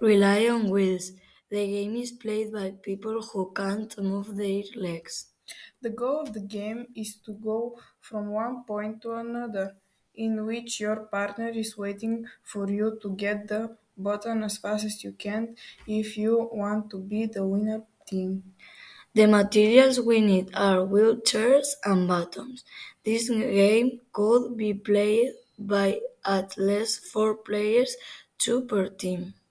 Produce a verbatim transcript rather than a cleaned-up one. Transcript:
rely on wheels. The game is played by people who can't move their legs. The goal of the game is to go from one point to another, in which your partner is waiting for you to get the button as fast as you can if you want to be the winner team. The materials we need are wheelchairs and buttons. This game could be played by at least four players, two per team.